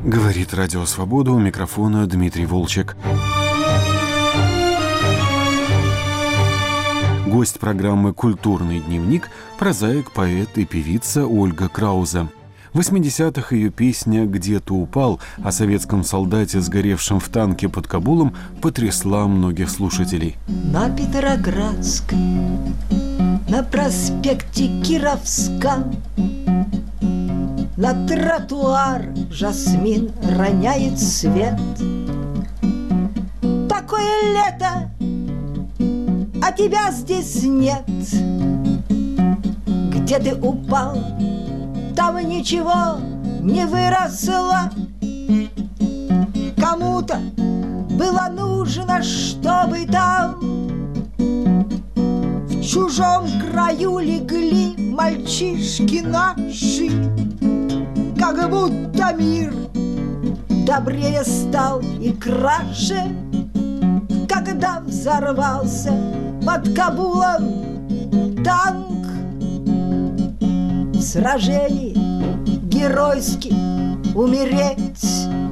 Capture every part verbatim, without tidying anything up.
Говорит Радио Свобода, у микрофона Дмитрий Волчек. Гость программы «Культурный дневник» – прозаик, поэт и певица Ольга Краузе. В восьмидесятых ее песня «Где ты упал» о советском солдате, сгоревшем в танке под Кабулом, потрясла многих слушателей. На Петроградском, на проспекте Кировском, на тротуар жасмин роняет свет. Такое лето, а тебя здесь нет. Где ты упал, там ничего не выросло. Кому-то было нужно, чтобы там в чужом краю легли мальчишки наши. Как будто мир добрее стал и краше, когда взорвался под Кабулом танк. В сражении геройски умереть,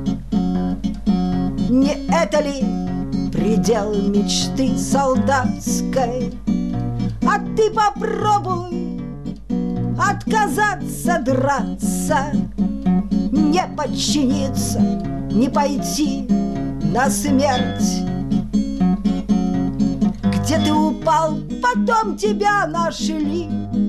не это ли предел мечты солдатской? А ты попробуй отказаться драться, не подчиниться, не пойти на смерть. Где ты упал, потом тебя нашли,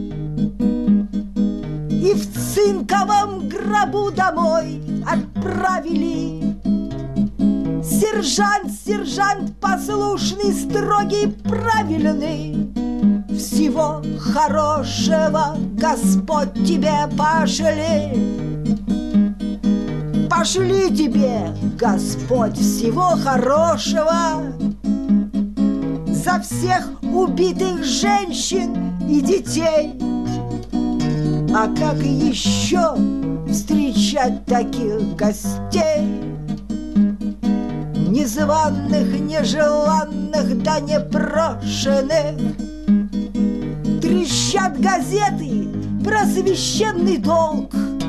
и в цинковом гробу домой отправили. Сержант, сержант, послушный, строгий, правильный, всего хорошего Господь тебе пошли. Пошли тебе, Господь, всего хорошего за всех убитых женщин и детей. А как еще встречать таких гостей? Незваных, нежеланных, да непрошенных. Трещат газеты про священный долг,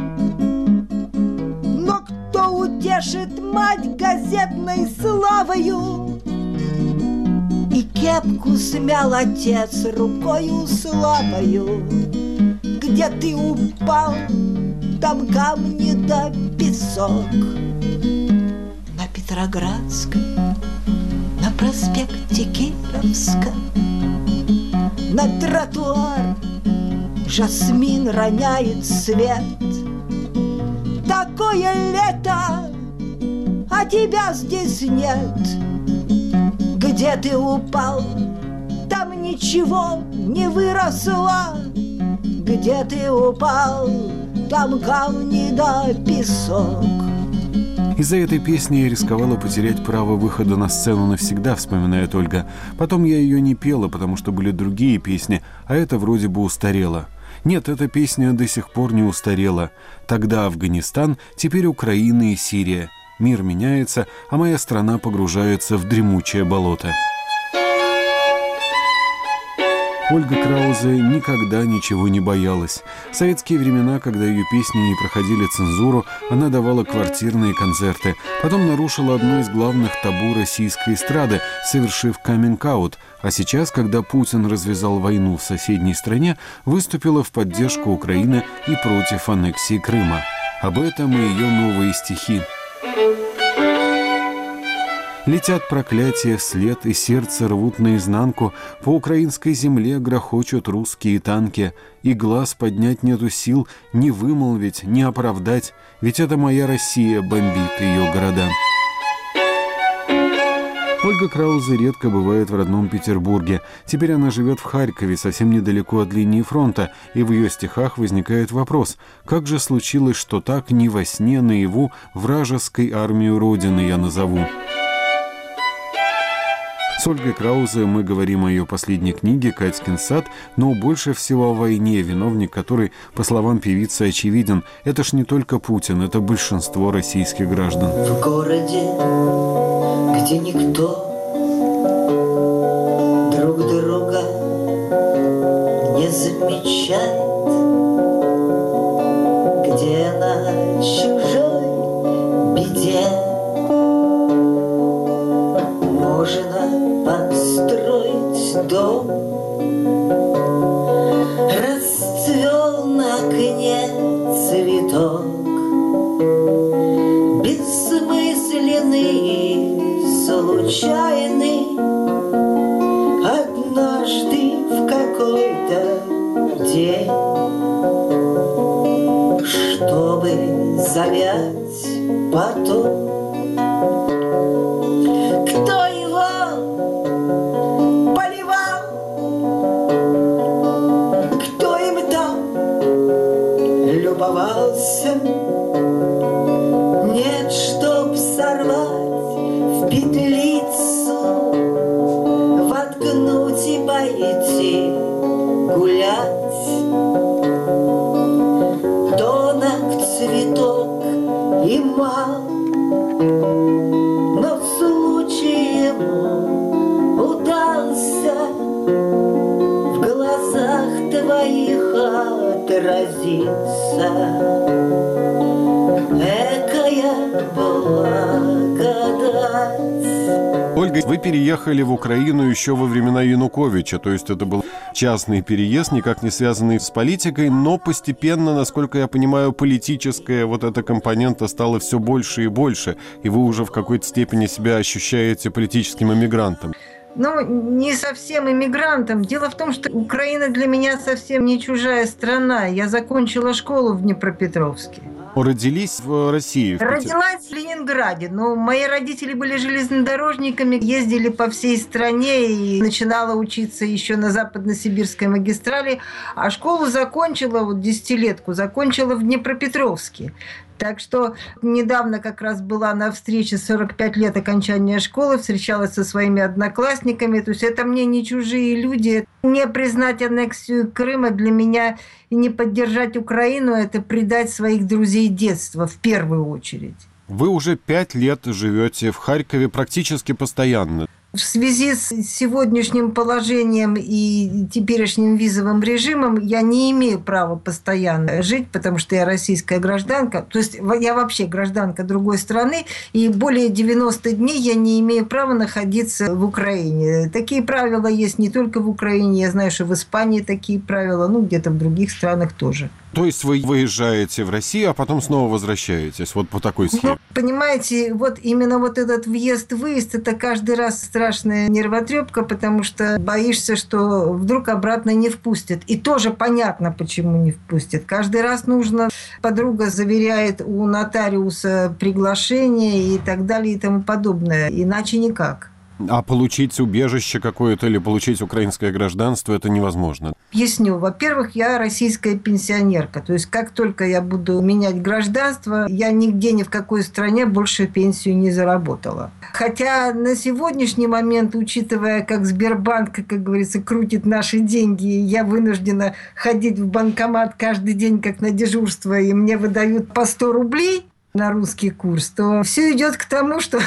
но кто утешит мать газетной славою? И кепку смял отец рукою слабою. Где ты упал, там камни да песок. На Петроградском, на проспекте Кировском, на тротуар жасмин роняет свет. Такое лето, а тебя здесь нет. Где ты упал, там ничего не выросло. Где ты упал, там камни да песок. Из-за этой песни я рисковала потерять право выхода на сцену навсегда, вспоминает Ольга. Потом я ее не пела, потому что были другие песни, а это вроде бы устарело. Нет, эта песня до сих пор не устарела. Тогда Афганистан, теперь Украина и Сирия. Мир меняется, а моя страна погружается в дремучее болото. Ольга Краузе никогда ничего не боялась. В советские времена, когда ее песни не проходили цензуру, она давала квартирные концерты. Потом нарушила одно из главных табу российской эстрады, совершив каминг-аут. А сейчас, когда Путин развязал войну в соседней стране, выступила в поддержку Украины и против аннексии Крыма. Об этом и ее новые стихи. Летят проклятия вслед, и сердце рвут наизнанку. По украинской земле грохочут русские танки. И глаз поднять нету сил, не вымолвить, не оправдать. Ведь это моя Россия бомбит ее города. Ольга Краузе редко бывает в родном Петербурге. Теперь она живет в Харькове, совсем недалеко от линии фронта, и в ее стихах возникает вопрос: как же случилось, что так не во сне, наяву вражеской армию Родины я назову? С Ольгой Краузе мы говорим о ее последней книге «Катькин сад», но больше всего о войне, виновник которой, по словам певицы, очевиден. Это ж не только Путин, это большинство российских граждан. В городе, где никто друг друга не замечает, где на чужой цветок, бессмысленный и случайный. Однажды в какой-то день, чтобы завять потом, кто его поливал, кто им там любовался. Нет, чтоб сорвать в петлицу, воткнуть и пойти гулять. Тонок цветок и мал, но случай ему удался в глазах твоих отразиться. Экая благодать. Ольга, вы переехали в Украину еще во времена Януковича, то есть это был частный переезд, никак не связанный с политикой, но постепенно, насколько я понимаю, политическая вот эта компонента стала все больше и больше, и вы уже в какой-то степени себя ощущаете политическим эмигрантом. Ну, не совсем иммигрантом. Дело в том, что Украина для меня совсем не чужая страна. Я закончила школу в Днепропетровске. Родились в России? В Родилась в Ленинграде, но мои родители были железнодорожниками, ездили по всей стране и начинала учиться еще на Западно-Сибирской магистрали, а школу закончила, вот десятилетку, закончила в Днепропетровске. Так что недавно как раз была на встрече сорок пять лет окончания школы, встречалась со своими одноклассниками. То есть это мне не чужие люди. Не признать аннексию Крыма для меня и не поддержать Украину – это предать своих друзей детства в первую очередь. Вы уже пять лет живете в Харькове практически постоянно. В связи с сегодняшним положением и теперешним визовым режимом я не имею права постоянно жить, потому что я российская гражданка. То есть я вообще гражданка другой страны, и более девяноста дней я не имею права находиться в Украине. Такие правила есть не только в Украине. Я знаю, что в Испании такие правила, ну где-то в других странах тоже. То есть вы выезжаете в Россию, а потом снова возвращаетесь, вот по такой схеме? Ну, понимаете, вот именно вот этот въезд-выезд, это каждый раз страшная нервотрепка, потому что боишься, что вдруг обратно не впустят. И тоже понятно, почему не впустят. Каждый раз нужно, подруга заверяет у нотариуса приглашение и так далее и тому подобное. Иначе никак. А получить убежище какое-то или получить украинское гражданство – это невозможно? Объясню. Во-первых, я российская пенсионерка. То есть, как только я буду менять гражданство, я нигде, ни в какой стране больше пенсию не заработала. Хотя на сегодняшний момент, учитывая, как Сбербанк, как говорится, крутит наши деньги, я вынуждена ходить в банкомат каждый день, как на дежурство, и мне выдают по сто рублей на русский курс, то все идет к тому, что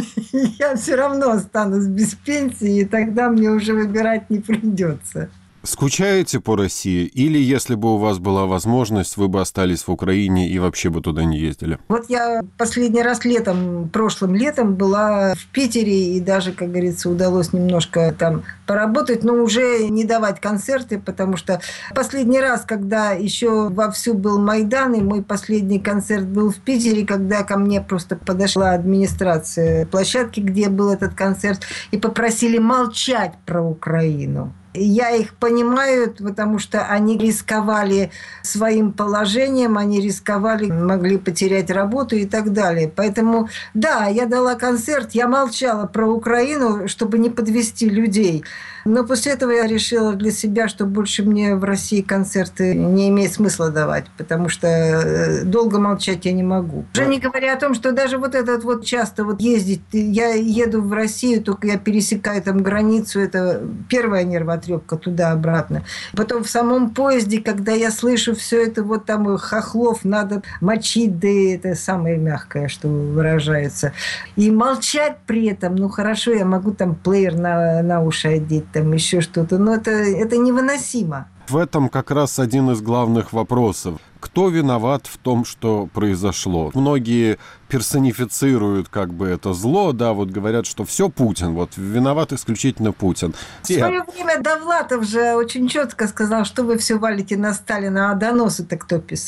я все равно останусь без пенсии, и тогда мне уже выбирать не придется. Скучаете по России? Или, если бы у вас была возможность, вы бы остались в Украине и вообще бы туда не ездили? Вот я последний раз летом, прошлым летом была в Питере, и даже, как говорится, удалось немножко там поработать, но уже не давать концерты, потому что последний раз, когда еще вовсю был Майдан, и мой последний концерт был в Питере, когда ко мне просто подошла администрация площадки, где был этот концерт, и попросили молчать про Украину. Я их понимаю, потому что они рисковали своим положением, они рисковали, могли потерять работу и так далее. Поэтому, да, я дала концерт, я молчала про Украину, чтобы не подвести людей. Но после этого я решила для себя, что больше мне в России концерты не имеет смысла давать, потому что долго молчать я не могу. Уже не говоря о том, что даже вот этот вот часто вот ездить, я еду в Россию, только я пересекаю там границу, это первая нервотрепка туда-обратно. Потом в самом поезде, когда я слышу все это, вот там хохлов надо мочить, да и это самое мягкое, что выражается. И молчать при этом, ну хорошо, я могу там плеер на, на уши одеть, там еще что-то, но это, это невыносимо. В этом как раз один из главных вопросов. Кто виноват в том, что произошло? Многие персонифицируют как бы это зло, да, вот говорят, что все Путин, вот виноват исключительно Путин. В свое время Довлатов же очень четко сказал, что вы все валите на Сталина, а доносы-то кто писал?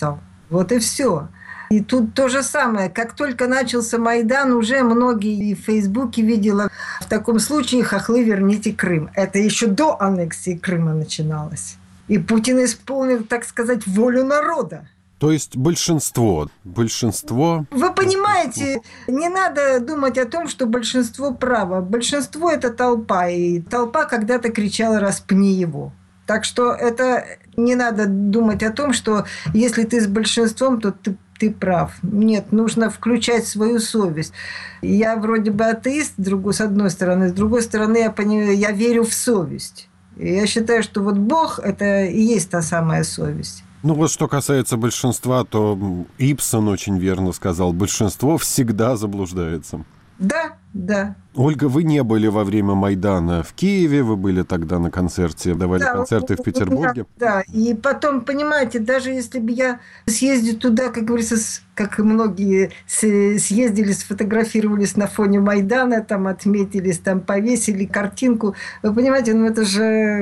Вот и все. И тут то же самое. Как только начался Майдан, уже многие в Фейсбуке видела, в таком случае хохлы верните Крым. Это еще до аннексии Крыма начиналось. И Путин исполнил, так сказать, волю народа. То есть большинство, большинство... Вы понимаете, не надо думать о том, что большинство право. Большинство – это толпа, и толпа когда-то кричала «распни его». Так что это не надо думать о том, что если ты с большинством, то ты, ты прав. Нет, нужно включать свою совесть. Я вроде бы атеист, с одной стороны, с другой стороны, я, понимаю, я верю в совесть. И я считаю, что вот Бог – это и есть та самая совесть. Ну вот что касается большинства, то Ибсон очень верно сказал, большинство всегда заблуждается. Да, да. Ольга, вы не были во время Майдана в Киеве, вы были тогда на концерте, давали да, концерты в Петербурге. Да, да, и потом, понимаете, даже если бы я съездил туда, как говорится, как и многие съездили, сфотографировались на фоне Майдана, там отметились, там повесили картинку, вы понимаете, ну это же,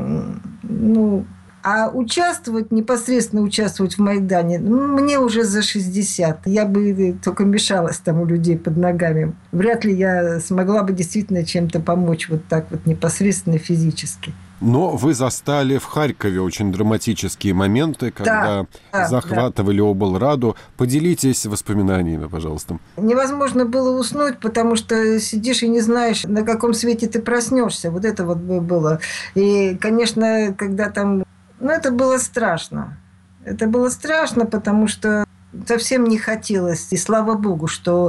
ну... А участвовать, непосредственно участвовать в Майдане, ну, мне уже за шестьдесят. Я бы только мешалась там у людей под ногами. Вряд ли я смогла бы действительно чем-то помочь вот так вот непосредственно физически. Но вы застали в Харькове очень драматические моменты, когда да, захватывали да. облраду. Поделитесь воспоминаниями, пожалуйста. Невозможно было уснуть, потому что сидишь и не знаешь, на каком свете ты проснешься. Вот это вот было. И, конечно, когда там... Ну, это было страшно. Это было страшно, потому что совсем не хотелось. И слава богу, что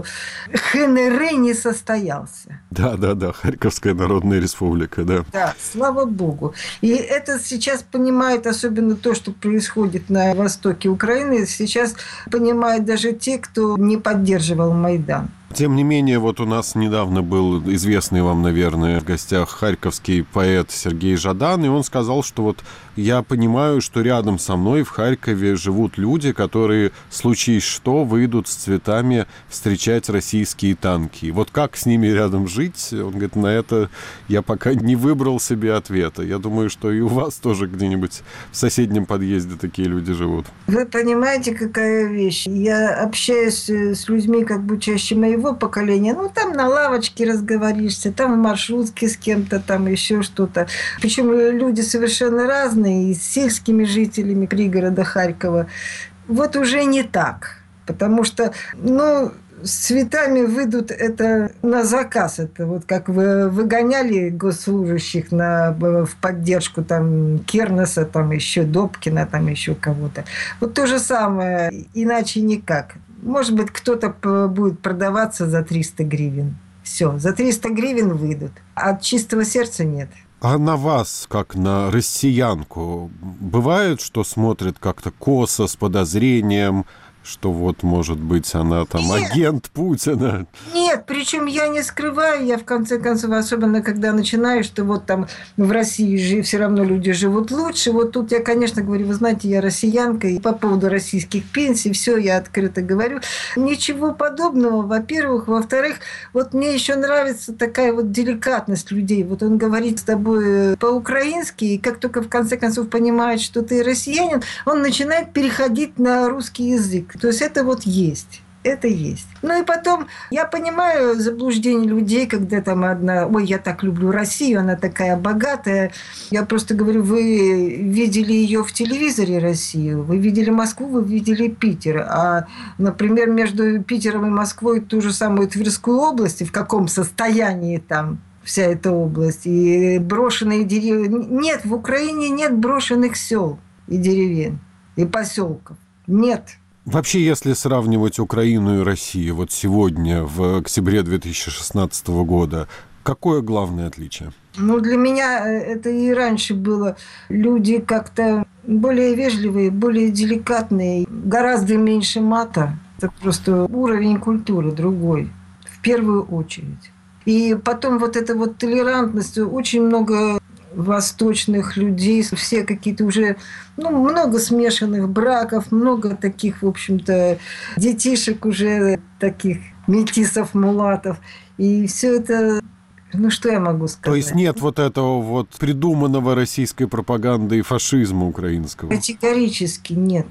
ХНР не состоялся. Да, да, да, Харьковская Народная Республика, да. Да, слава богу. И это сейчас понимает, особенно то, что происходит на востоке Украины, сейчас понимают даже те, кто не поддерживал Майдан. Тем не менее, вот у нас недавно был известный вам, наверное, в гостях харьковский поэт Сергей Жадан, и он сказал, что вот я понимаю, что рядом со мной в Харькове живут люди, которые, случись что, выйдут с цветами встречать российские танки. Вот как с ними рядом жить? Он говорит, на это я пока не выбрал себе ответа. Я думаю, что и у вас тоже где-нибудь в соседнем подъезде такие люди живут. Вы понимаете, какая вещь? Я общаюсь с людьми как бы чаще моего поколения, ну, там на лавочке разговоришься, там в маршрутке с кем-то, там еще что-то. Причем люди совершенно разные, и с сельскими жителями пригорода Харькова. Вот уже не так. Потому что, ну, с цветами выйдут это на заказ. Это вот как вы выгоняли госслужащих на, в поддержку там Кернеса, там еще Добкина, там еще кого-то. Вот то же самое, иначе никак. Может быть, кто-то будет продаваться за триста гривен. Все, за триста гривен выйдут. А от чистого сердца нет. А на вас, как на россиянку, бывает, что смотрят как-то косо, с подозрением, что вот, может быть, она там Нет. агент Путина? Нет, причем я не скрываю, я в конце концов, особенно когда начинаю, что вот там в России же все равно люди живут лучше. Вот тут я, конечно, говорю, вы знаете, я россиянка, и по поводу российских пенсий, все я открыто говорю. Ничего подобного, во-первых. Во-вторых, вот мне еще нравится такая вот деликатность людей. Вот он говорит с тобой по-украински, и как только в конце концов понимает, что ты россиянин, он начинает переходить на русский язык. То есть это вот есть. Это есть. Ну и потом, я понимаю заблуждение людей, когда там одна... Ой, я так люблю Россию, она такая богатая. Я просто говорю, вы видели ее в телевизоре, Россию, вы видели Москву, вы видели Питер. А, например, между Питером и Москвой ту же самую Тверскую область, и в каком состоянии там вся эта область, и брошенные деревья... Нет, в Украине нет брошенных сел и деревень, и поселков. Нет. Вообще, если сравнивать Украину и Россию вот сегодня, в октябре две тысячи шестнадцатого года, какое главное отличие? Ну, для меня это и раньше было. Люди как-то более вежливые, более деликатные, гораздо меньше мата. Это просто уровень культуры другой, в первую очередь. И потом вот эта вот толерантность, очень много восточных людей, все какие-то уже, ну, много смешанных браков, много таких, в общем-то, детишек уже таких, метисов, мулатов. И все это, ну, что я могу сказать? То есть нет вот этого вот придуманного российской пропагандой фашизма украинского? Категорически нет.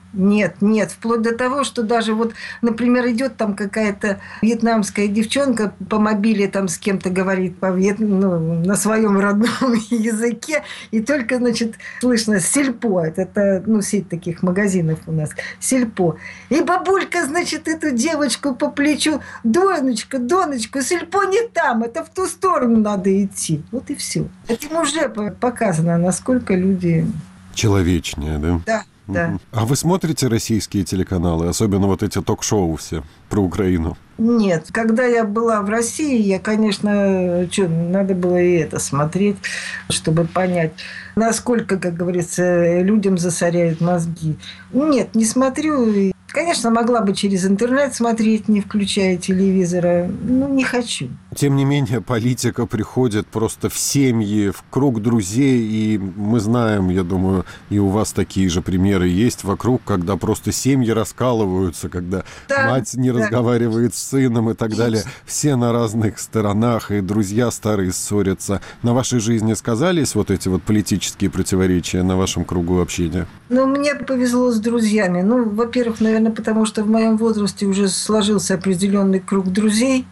Нет, нет, вплоть до того, что даже вот, например, идет там какая-то вьетнамская девчонка по мобиле там с кем-то говорит по вьет... ну, на своем родном языке, и только, значит, слышно «сельпо». Это, это, ну, сеть таких магазинов у нас. «Сельпо». И бабулька, значит, эту девочку по плечу: «Доночка, Доночка, сельпо не там, это в ту сторону надо идти». Вот и все. Этим уже показано, насколько люди... Человечнее, да? Да. Да. А вы смотрите российские телеканалы, особенно вот эти ток-шоу все про Украину? Нет. Когда я была в России, я, конечно, что, надо было и это смотреть, чтобы понять, насколько, как говорится, людям засоряют мозги. Нет, не смотрю. Конечно, могла бы через интернет смотреть, не включая телевизора. Ну, не хочу. Тем не менее, политика приходит просто в семьи, в круг друзей. И мы знаем, я думаю, и у вас такие же примеры есть вокруг, когда просто семьи раскалываются, когда да, мать не да. разговаривает с сыном и так далее. Все на разных сторонах, и друзья старые ссорятся. На вашей жизни сказались вот эти вот политические противоречия на вашем кругу общения? Ну, мне повезло с друзьями. Ну, во-первых, наверное, потому что в моем возрасте уже сложился определенный круг друзей,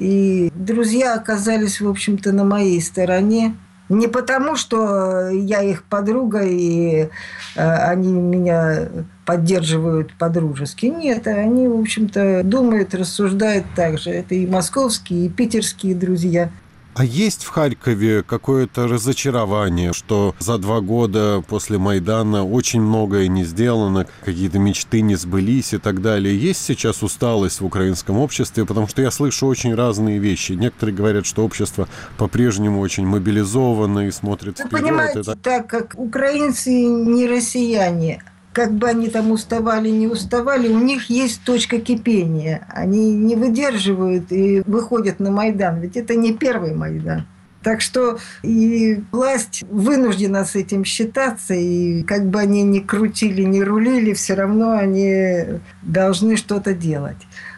и друзья оказались, в общем-то, на моей стороне. Не потому, что я их подруга, и они меня поддерживают по-дружески. Нет, они, в общем-то, думают, рассуждают так же. Это и московские, и питерские друзья. А есть в Харькове какое-то разочарование, что за два года после Майдана очень многое не сделано, какие-то мечты не сбылись и так далее? Есть сейчас усталость в украинском обществе? Потому что я слышу очень разные вещи. Некоторые говорят, что общество по-прежнему очень мобилизовано и смотрит вперед. Вы понимаете, это... так как украинцы не россияне, как бы они там уставали, не уставали, у них есть точка кипения. Они не выдерживают и выходят на Майдан. Ведь это не первый Майдан. Так что и власть вынуждена с этим считаться. И как бы они ни крутили, ни рулили, все равно они должны что-то делать.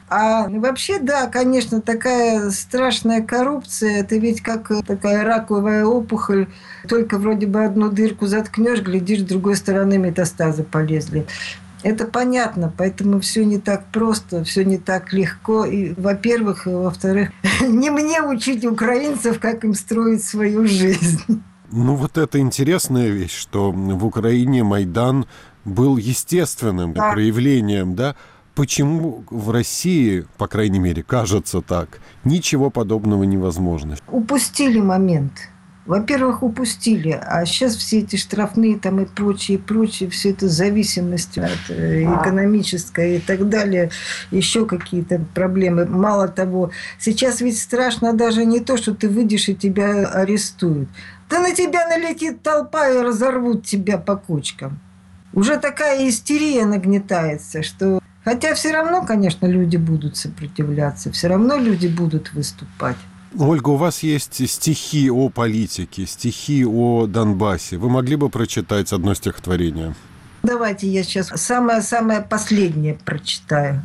А вообще, да, конечно, такая страшная коррупция, это ведь как такая раковая опухоль, только вроде бы одну дырку заткнешь, глядишь, с другой стороны метастазы полезли. Это понятно, поэтому все не так просто, все не так легко. И, во-первых, и во-вторых, не мне учить украинцев, как им строить свою жизнь. Ну вот это интересная вещь, что в Украине Майдан был естественным да. проявлением, да? Почему в России, по крайней мере, кажется так, ничего подобного невозможно? Упустили момент. Во-первых, упустили. А сейчас все эти штрафные там и прочее, и прочее, все это зависимость от экономической и так далее, еще какие-то проблемы. Мало того, сейчас ведь страшно даже не то, что ты выйдешь и тебя арестуют. Да на тебя налетит толпа и разорвут тебя по кучкам. Уже такая истерия нагнетается, что... Хотя все равно, конечно, люди будут сопротивляться, все равно люди будут выступать. Ольга, у вас есть стихи о политике, стихи о Донбассе. Вы могли бы прочитать одно стихотворение? Давайте я сейчас самое-самое последнее прочитаю.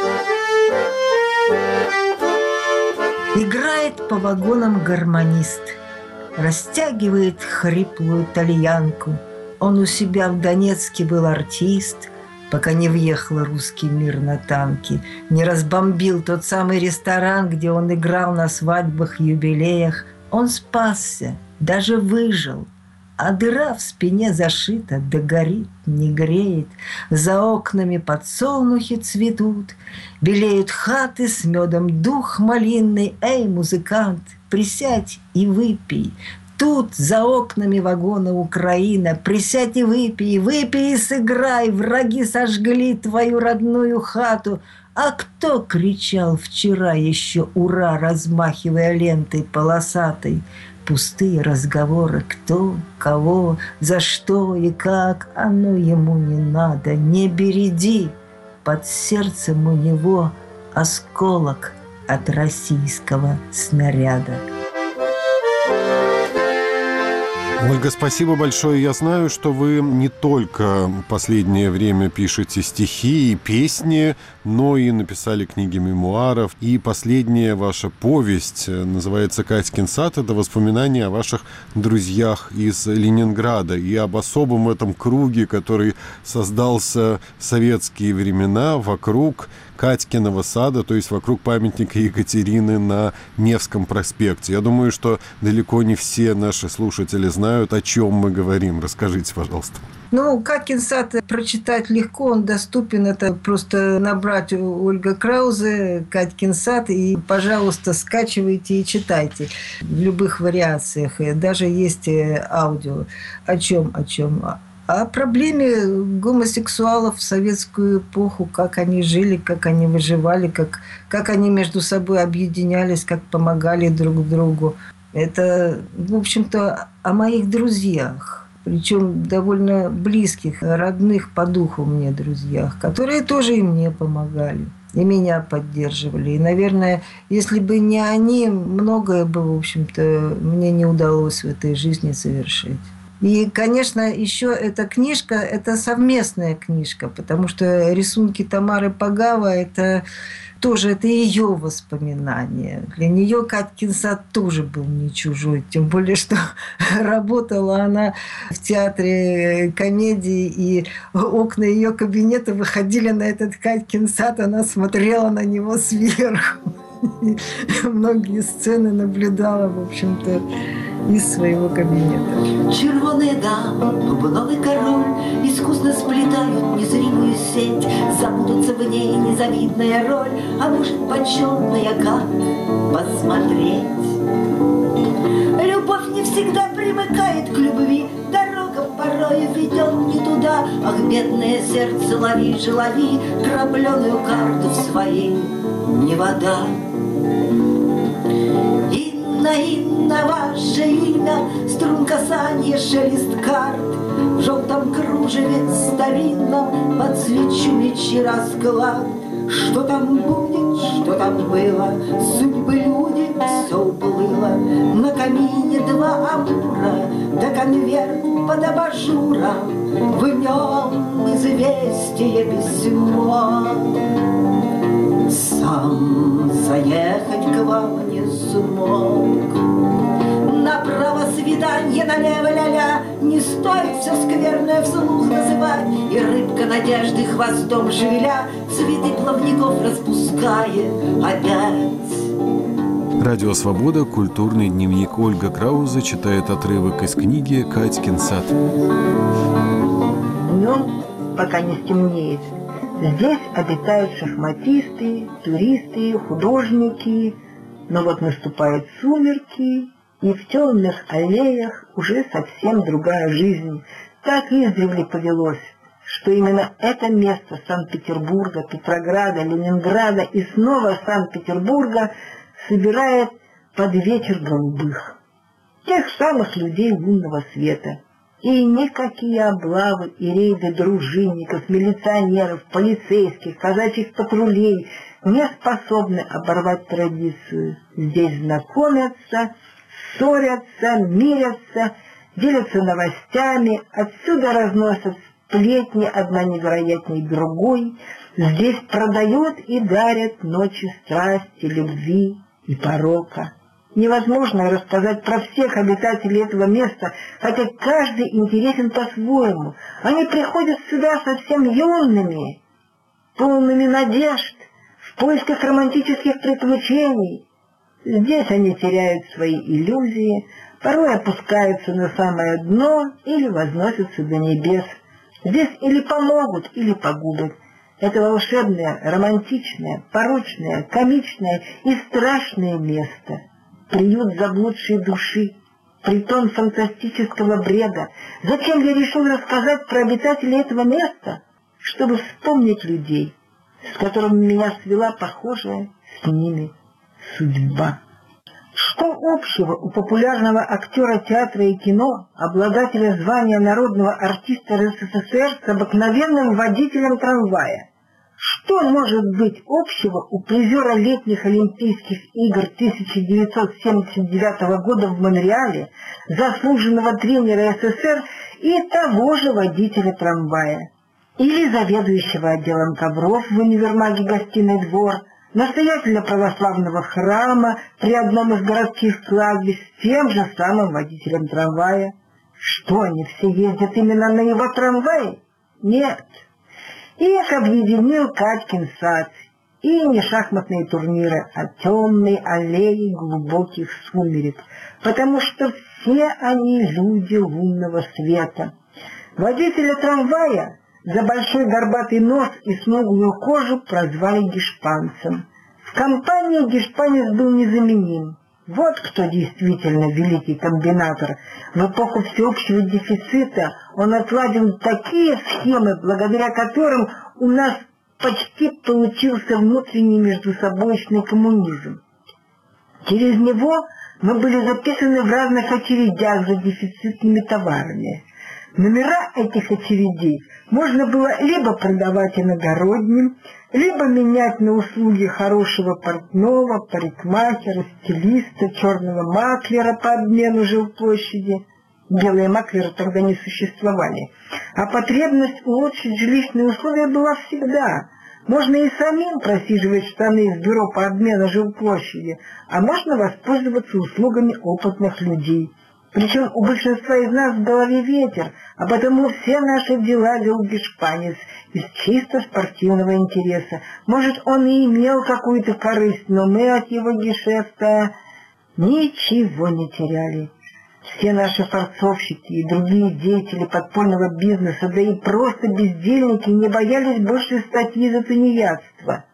Играет по вагонам гармонист, растягивает хриплую тальянку. Он у себя в Донецке был артист, пока не въехал русский мир на танки, не разбомбил тот самый ресторан, где он играл на свадьбах, юбилеях. Он спасся, даже выжил, а дыра в спине зашита, да горит, не греет. За окнами подсолнухи цветут, белеют хаты с медом, дух малинный. Эй, музыкант, присядь и выпей. Тут за окнами вагона Украина. Присядь и выпей, выпей и сыграй. Враги сожгли твою родную хату. А кто кричал вчера еще «Ура!», размахивая лентой полосатой? Пустые разговоры, кто, кого, за что и как, оно ему не надо. Не береди, под сердцем у него осколок от российского снаряда. Ольга, спасибо большое. Я знаю, что вы не только в последнее время пишете стихи и песни, но и написали книги мемуаров. И последняя ваша повесть называется «Катькин сад». Это воспоминания о ваших друзьях из Ленинграда и об особом этом круге, который создался в советские времена вокруг Катькиного сада, то есть вокруг памятника Екатерины на Невском проспекте. Я думаю, что далеко не все наши слушатели знают, о чем мы говорим. Расскажите, пожалуйста. Ну, Катькин сад прочитать легко, он доступен. Это просто набрать Ольга Краузе, Катькин сад, и, пожалуйста, скачивайте и читайте в любых вариациях. Даже есть аудио. О чем, о чем? О проблеме гомосексуалов в советскую эпоху, как они жили, как они выживали, как, как они между собой объединялись, как помогали друг другу. Это, в общем-то, о моих друзьях, причем довольно близких, родных по духу мне друзьях, которые тоже и мне помогали, и меня поддерживали. И, наверное, если бы не они, многое бы, в общем-то, мне не удалось в этой жизни совершить. И, конечно, еще эта книжка – это совместная книжка, потому что рисунки Тамары Пагава – это тоже это ее воспоминания. Для нее Катькин сад тоже был не чужой, тем более, что работала она в театре комедии, и окна ее кабинета выходили на этот Катькин сад, она смотрела на него сверху. И многие сцены наблюдала, в общем-то, из своего кабинета. Червоные дамы, бубновый король искусно сплетают незримую сеть. Запутаться в ней незавидная роль, а может почетная, как посмотреть. Любовь не всегда примыкает к любви, дорога порой ведет не туда. Ах, бедное сердце, лови же, лови крапленую карту в своей, не вода. Инна, Инна, ваше имя, струн касанья, шелест карт. В желтом кружеве старинном под свечу мечи расклад. Что там будет, что там было, судьбы люди, все уплыло. На камине два амура, да конверт под абажуром. В нем известие письмо. Сам заехать к вам не смог. Направо свидание, налево ля-ля. Не стоит все скверное вслух называть. И рыбка надежды хвостом шевеля цветы плавников распускает опять. Радио «Свобода», культурный дневник. Ольга Краузе читает отрывок из книги «Катькин сад». Днем, пока не стемнеет, здесь обитают шахматисты, туристы, художники. Но вот наступают сумерки, и в темных аллеях уже совсем другая жизнь. Так издревле повелось, что именно это место Санкт-Петербурга, Петрограда, Ленинграда и снова Санкт-Петербурга собирает под вечер голубых, тех самых людей лунного света. И никакие облавы и рейды дружинников, милиционеров, полицейских, казачьих патрулей не способны оборвать традицию. Здесь знакомятся, ссорятся, мирятся, делятся новостями, отсюда разносят сплетни одна невероятней другой. Здесь продают и дарят ночи страсти, любви и порока. Невозможно рассказать про всех обитателей этого места, хотя каждый интересен по-своему. Они приходят сюда совсем юными, полными надежд, в поисках романтических приключений. Здесь они теряют свои иллюзии, порой опускаются на самое дно или возносятся до небес. Здесь или помогут, или погубят. Это волшебное, романтичное, порочное, комичное и страшное место. Приют заблудшей души, притон фантастического бреда. Зачем я решил рассказать про обитателей этого места? Чтобы вспомнить людей, с которыми меня свела похожая с ними судьба. Что общего у популярного актера театра и кино, обладателя звания народного артиста эр эс эс эс эр, с обыкновенным водителем трамвая? Что может быть общего у призера летних Олимпийских игр тысяча девятьсот семьдесят девятого года в Монреале, заслуженного тренера СССР и того же водителя трамвая? Или заведующего отделом ковров в универмаге «Гостиный двор», настоятеля православного храма при одном из городских кладбищ с тем же самым водителем трамвая? Что, они все ездят именно на его трамвае? Нет. Их объединил Катькин сад. И не шахматные турниры, а темные аллеи глубоких сумерек, потому что все они люди лунного света. Водителя трамвая за большой горбатый нос и смуглую кожу прозвали Гешпанцем. В компании Гешпанец был незаменим. Вот кто действительно великий комбинатор. В эпоху всеобщего дефицита он отладил такие схемы, благодаря которым у нас почти получился внутренний междусобойчный коммунизм. Через него мы были записаны в разных очередях за дефицитными товарами. Номера этих очередей можно было либо продавать иногородним, либо менять на услуги хорошего портного, парикмахера, стилиста, черного маклера по обмену жилплощади. Белые маклеры тогда не существовали. А потребность улучшить жилищные условия была всегда. Можно и самим просиживать штаны из бюро по обмену жилплощади, а можно воспользоваться услугами опытных людей. Причем у большинства из нас в голове ветер, а потому все наши дела вел Гешпанец из чисто спортивного интереса. Может, он и имел какую-то корысть, но мы от его гешефта ничего не теряли. Все наши форцовщики и другие деятели подпольного бизнеса, да и просто бездельники, не боялись больше статьи за тунеядство.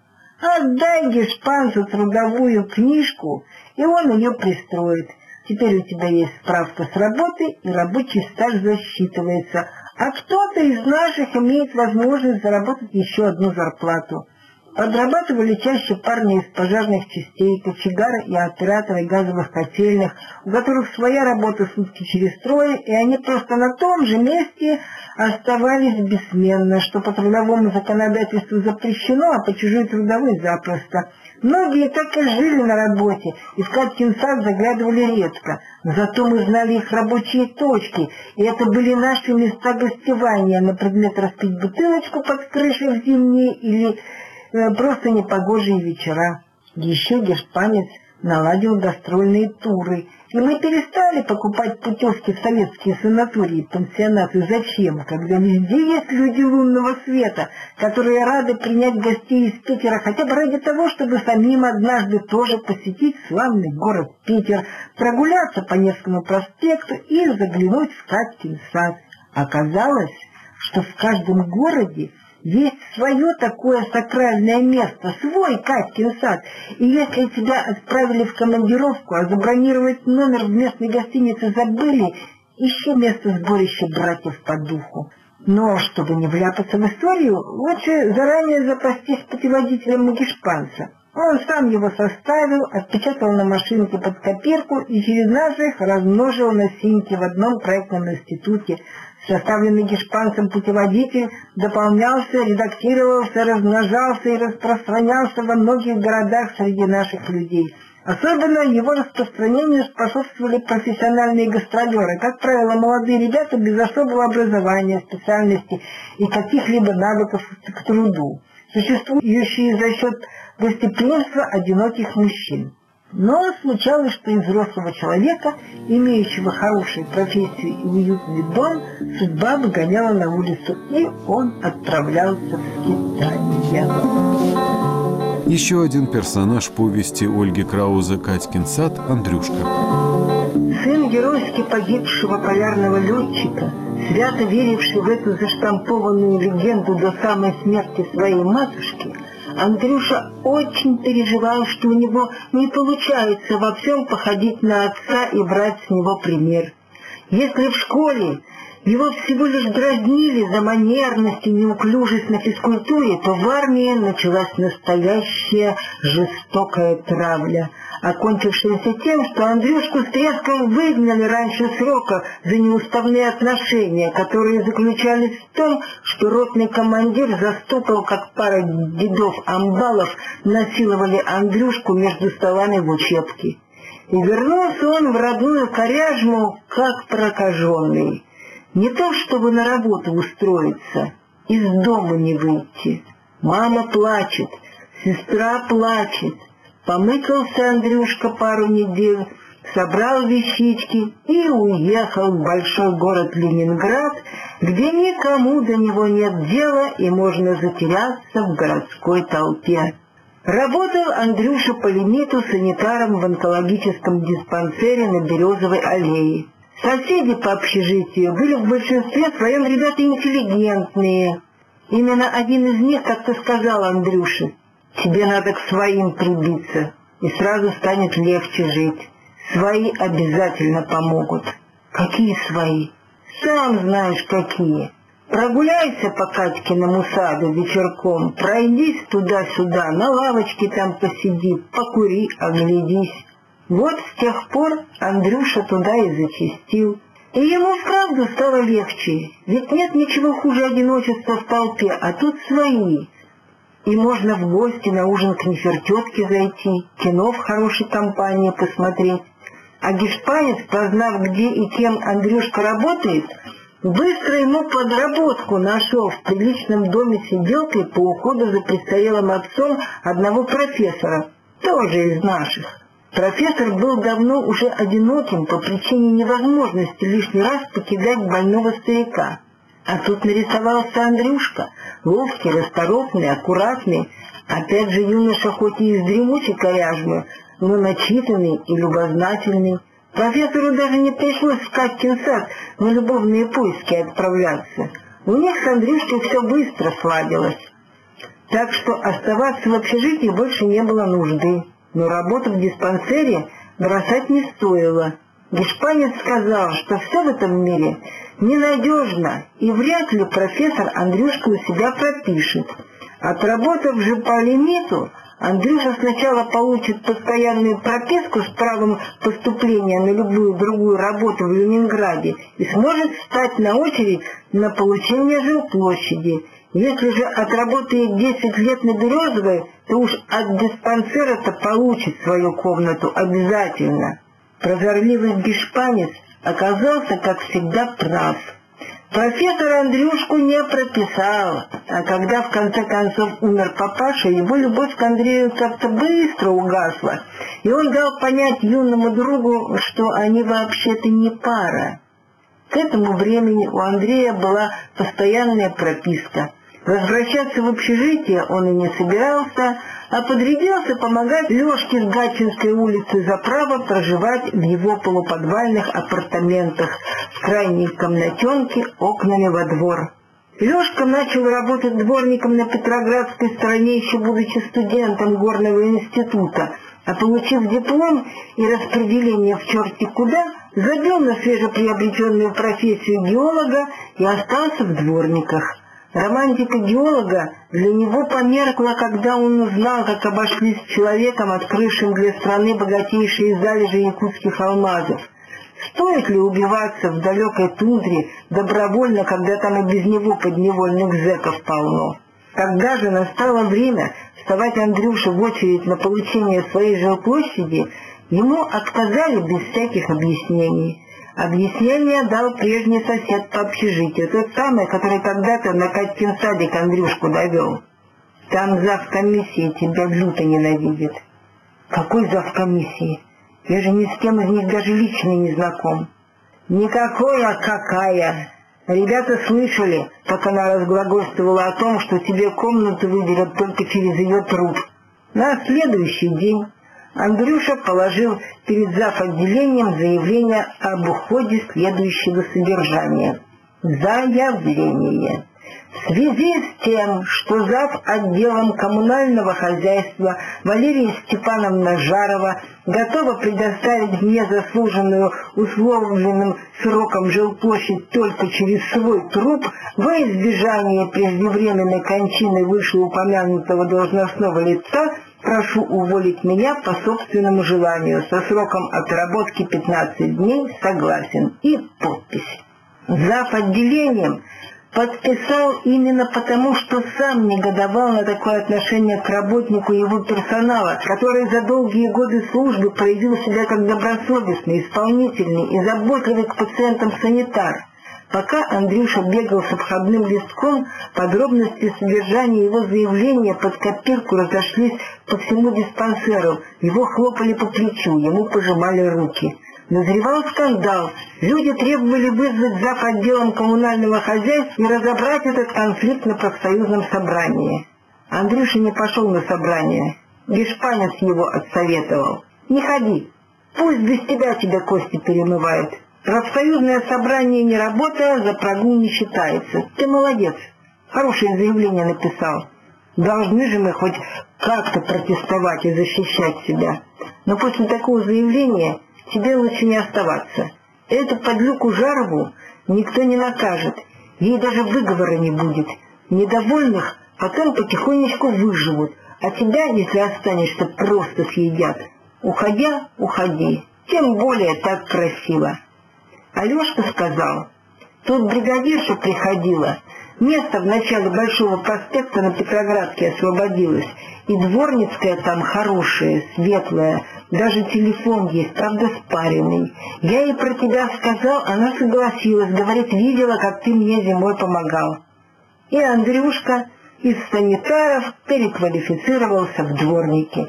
Отдай Гешпанцу трудовую книжку, и он ее пристроит. Теперь у тебя есть справка с работы, и рабочий стаж засчитывается, а кто-то из наших имеет возможность заработать еще одну зарплату. Подрабатывали чаще парни из пожарных частей, кочегары и операторы газовых котельных, у которых своя работа сутки через трое, и они просто на том же месте оставались бессменно, что по трудовому законодательству запрещено, а по чужой трудовой запросто. Многие так и жили на работе, и в Катькин сад заглядывали редко, зато мы знали их рабочие точки, и это были наши места гостевания на предмет распить бутылочку под крышей в зимние или просто непогожие вечера. Еще Гешпанец наладил гастрольные туры, и мы перестали покупать путевки в советские санатории и пансионаты. Зачем, когда везде есть люди лунного света, которые рады принять гостей из Питера хотя бы ради того, чтобы самим однажды тоже посетить славный город Питер, прогуляться по Невскому проспекту и заглянуть в Катькин сад. Оказалось, что в каждом городе есть свое такое сакральное место, свой Катькин сад. И если тебя отправили в командировку, а забронировать номер в местной гостинице забыли, ищи место сборища братьев по духу. Но чтобы не вляпаться в историю, лучше заранее запастись путеводителем Гешпанца. Он сам его составил, отпечатал на машинке под копирку и через наших размножил на синьке в одном проектном институте. Составленный Гешпанцем путеводитель дополнялся, редактировался, размножался и распространялся во многих городах среди наших людей. Особенно его распространению способствовали профессиональные гастролеры, как правило, молодые ребята без особого образования, специальности и каких-либо навыков к труду, существующие за счет гостеприимства одиноких мужчин. Но случалось, что из взрослого человека, имеющего хорошую профессию и уютный дом, судьба выгоняла на улицу, и он отправлялся в скитание. Еще один персонаж повести Ольги Краузе «Катькин сад» — Андрюшка. Сын геройски погибшего полярного летчика, свято веривший в эту заштампованную легенду до самой смерти своей матушки, Андрюша очень переживал, что у него не получается во всем походить на отца и брать с него пример. Если в школе его всего лишь дразнили за манерность и неуклюжесть на физкультуре, то в армии началась настоящая жестокая травля. окончившаяся тем, что Андрюшку с треском выгнали раньше срока за неуставные отношения, которые заключались в том, что ротный командир застукал, как пара дедов-амбалов насиловали Андрюшку между столами в учебке. И вернулся он в родную Коряжму как прокаженный. Не то чтобы на работу устроиться, из дома не выйти. Мама плачет, сестра плачет. Помыкался Андрюшка пару недель, собрал вещички и уехал в большой город Ленинград, где никому до него нет дела и можно затеряться в городской толпе. Работал Андрюша по лимиту санитаром в онкологическом диспансере на Березовой аллее. Соседи по общежитию были в большинстве своем ребята интеллигентные. Именно один из них как-то сказал Андрюше: «Тебе надо к своим прибиться, и сразу станет легче жить. Свои обязательно помогут». «Какие свои?» «Сам знаешь, какие. Прогуляйся по Катькиному саду вечерком, пройдись туда-сюда, на лавочке там посиди, покури, оглядись». Вот с тех пор Андрюша туда и зачастил. И ему вправду стало легче, ведь нет ничего хуже одиночества в толпе, а тут свои. И можно в гости на ужин к нефертетке зайти, кино в хорошей компании посмотреть. А гешпанец, прознав, где и кем Андрюшка работает, быстро ему подработку нашел в приличном доме сиделкой по уходу за престарелым отцом одного профессора, тоже из наших. Профессор был давно уже одиноким по причине невозможности лишний раз покидать больного старика. А тут нарисовался Андрюшка, ловкий, расторопный, аккуратный, опять же юноша хоть и из дремучей Коряжмы, но начитанный и любознательный. Профессору даже не пришлось в Катькин сад на любовные поиски отправляться. У них с Андрюшкой все быстро сладилось. Так что оставаться в общежитии больше не было нужды. Но работу в диспансере бросать не стоило. Гешпанец сказал, что все в этом мире ненадежно, и вряд ли профессор Андрюшку у себя пропишет. Отработав же по лимиту, Андрюша сначала получит постоянную прописку с правом поступления на любую другую работу в Ленинграде и сможет встать на очередь на получение жилплощади. Если же отработает десять лет на Березовой, то уж от диспансера-то получит свою комнату обязательно. Прозорливый гешпанец оказался, как всегда, прав. Профессор Андрюшку не прописал, а когда в конце концов умер папаша, его любовь к Андрею как-то быстро угасла, и он дал понять юному другу, что они вообще-то не пара. К этому времени у Андрея была постоянная прописка. Возвращаться в общежитие он и не собирался, а подрядился помогать Лёшке с Гатчинской улицы за право проживать в его полуподвальных апартаментах в крайней комнатенке окнами во двор. Лёшка начал работать дворником на Петроградской стороне, еще будучи студентом горного института, а получив диплом и распределение в черти куда, забил на свежеприобретенную профессию геолога и остался в дворниках. Романтика геолога для него померкла, когда он узнал, как обошлись с человеком, открывшим для страны богатейшие залежи якутских алмазов. Стоит ли убиваться в далекой тундре добровольно, когда там и без него подневольных зэков полно? Когда же настало время вставать Андрюше в очередь на получение своей жилплощади, ему отказали без всяких объяснений. Объяснение дал прежний сосед по общежитию, тот самый, который когда-то на Катькин садик Андрюшку довел. Там завкомиссии тебя люто ненавидит. Какой завкомиссии? Я же ни с кем из них даже лично не знаком. Никакой, а какая. Ребята слышали, как она разглагольствовала о том, что тебе комнату выделят только через ее труп. На следующий день Андрюша положил перед зав. Отделением заявление об уходе следующего содержания. Заявление. В связи с тем, что зав. Отделом коммунального хозяйства Валерия Степановна Жарова готова предоставить мне заслуженную условленным сроком жилплощадь только через свой труп, во избежание преждевременной кончины вышеупомянутого должностного лица Прошу уволить меня по собственному желанию со сроком отработки пятнадцать дней. Согласен. И подпись. Зав. Отделением подписал именно потому, что сам негодовал на такое отношение к работнику его персонала, который за долгие годы службы проявил себя как добросовестный, исполнительный и заботливый к пациентам санитар. Пока Андрюша бегал с обходным листком, подробности содержания его заявления под копирку разошлись по всему диспансеру. Его хлопали по плечу, ему пожимали руки. Назревал скандал. Люди требовали вызвать зав. Отделом коммунального хозяйства и разобрать этот конфликт на профсоюзном собрании. Андрюша не пошел на собрание. Гешпанец его отсоветовал. «Не ходи. Пусть без тебя тебя кости перемывают. Профсоюзное собрание не работая, за прогул не считается. Ты молодец. Хорошее заявление написал. Должны же мы хоть как-то протестовать и защищать себя. Но после такого заявления тебе лучше не оставаться. Эту подлюку Жарову никто не накажет. Ей даже выговора не будет. Недовольных потом потихонечку выживут. А тебя, если останешься, просто съедят. Уходя, уходи. Тем более так красиво». Алешка сказал: «Тут бригадирша приходила. Место в начале Большого проспекта на Петроградке освободилось. И дворницкая там хорошая, светлая. Даже телефон есть, правда спаренный. Я ей про тебя сказал, она согласилась. Говорит, видела, как ты мне зимой помогал». И Андрюшка из санитаров переквалифицировался в дворники.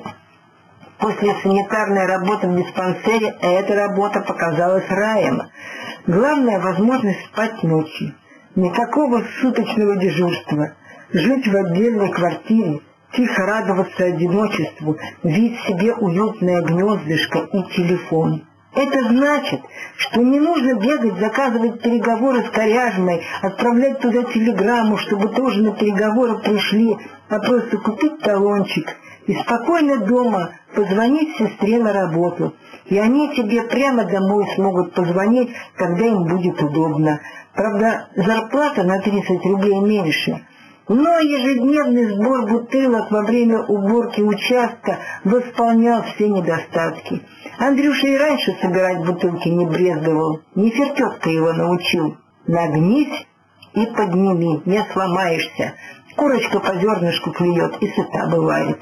После санитарной работы в диспансере эта работа показалась раем. Главная возможность спать ночью. Никакого суточного дежурства. Жить в отдельной квартире, тихо радоваться одиночеству, видеть себе уютное гнездышко и телефон. Это значит, что не нужно бегать, заказывать переговоры с Коряжиной, отправлять туда телеграмму, чтобы тоже на переговоры пришли, а просто купить талончик и спокойно дома позвонить сестре на работу. И они тебе прямо домой смогут позвонить, когда им будет удобно. Правда, зарплата на тридцать рублей меньше. Но ежедневный сбор бутылок во время уборки участка восполнял все недостатки. Андрюша и раньше собирать бутылки не брезговал. Нефертетка его научил. Нагнись и подними, не сломаешься. Курочка по зернышку клюет и сыта бывает.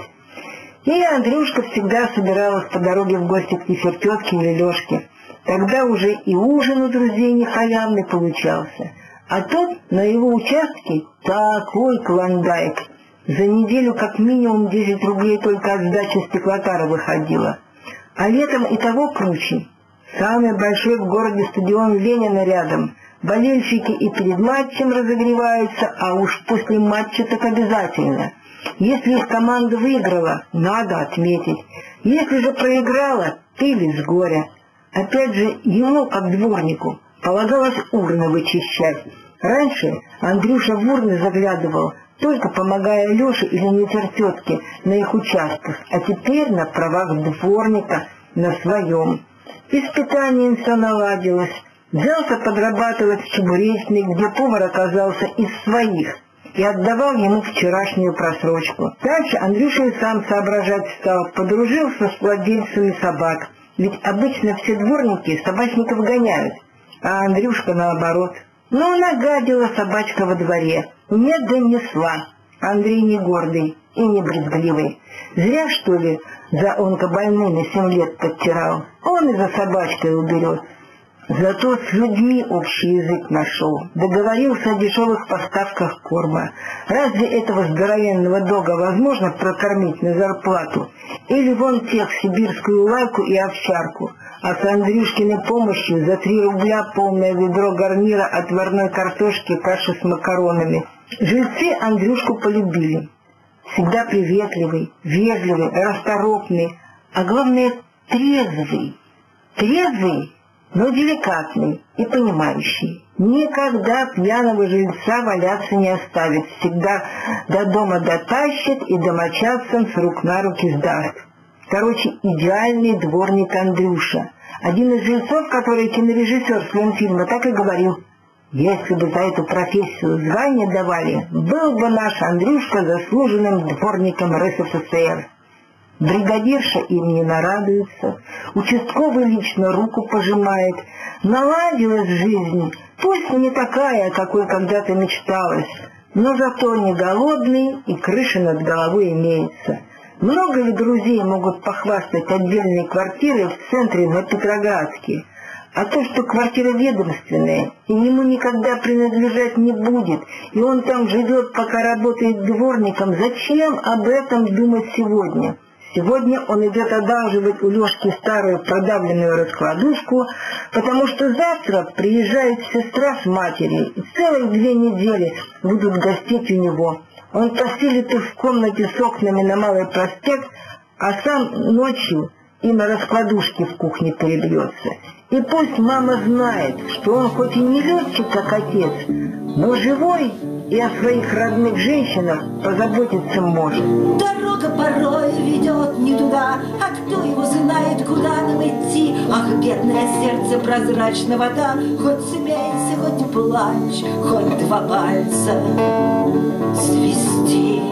И Андрюшка всегда собиралась по дороге в гости к Нефертетке или Лешке. Тогда уже и ужин у друзей не халявный получался. А тут на его участке такой клондайк. За неделю как минимум десять рублей только от сдачи стеклотара выходило. А летом и того круче. Самый большой в городе стадион Ленина рядом. Болельщики и перед матчем разогреваются, а уж после матча так обязательно. Если их команда выиграла, надо отметить. Если же проиграла, пили с горя. Опять же, ему, как дворнику, полагалось урны вычищать. Раньше Андрюша в урны заглядывал, только помогая Леше или Нефертетке на их участках, а теперь на правах дворника на своем. И с питанием все наладилось. Взялся подрабатывать в чебуречной, где повар оказался из своих, и отдавал ему вчерашнюю просрочку. Дальше Андрюша и сам соображать стал, подружился с владельцами собак. Ведь обычно все дворники собачников гоняют, а Андрюшка наоборот. Но нагадила собачка во дворе, не донесла. Андрей не гордый и не брезгливый. Зря, что ли, за онкобольными семь лет подтирал. Он и за собачкой уберет. Зато с людьми общий язык нашел. Договорился о дешевых поставках корма. Разве этого здоровенного дога возможно прокормить на зарплату? Или вон тех сибирскую лайку и овчарку. А с Андрюшкиной помощью за три рубля полное ведро гарнира отварной картошки, каши с макаронами. Жильцы Андрюшку полюбили. Всегда приветливый, вежливый, расторопный, а главное трезвый. Трезвый, но деликатный и понимающий. Никогда пьяного жильца валяться не оставит, всегда до дома дотащит и домочадцам с рук на руки сдаст. Короче, идеальный дворник Андрюша. Один из жильцов, который кинорежиссер своего фильма, так и говорил: если бы за эту профессию звание давали, был бы наш Андрюшка заслуженным дворником РСФСР. Бригадирша им не нарадуется, участковый лично руку пожимает. Наладилась жизнь, пусть не такая, какой когда-то мечталась, но зато не голодный и крыша над головой имеется. Много ли друзей могут похвастать отдельной квартирой в центре на Петроградске? А то, что квартира ведомственная, и ему никогда принадлежать не будет, и он там живет, пока работает дворником, зачем об этом думать сегодня? Сегодня он идет одалживать у Лешки старую продавленную раскладушку, потому что завтра приезжает сестра с матерью, и целых две недели будут гостить у него. Он поселит их в комнате с окнами на Малый проспект, а сам ночью и на раскладушке в кухне перебьется. И пусть мама знает, что он хоть и не летчик, как отец, но живой и о своих родных женщинах позаботиться может. Дорога порой ведет не туда, а кто его знает, куда нам идти. Ах, бедное сердце, прозрачная вода, хоть смейся, хоть плачь, хоть два пальца свести.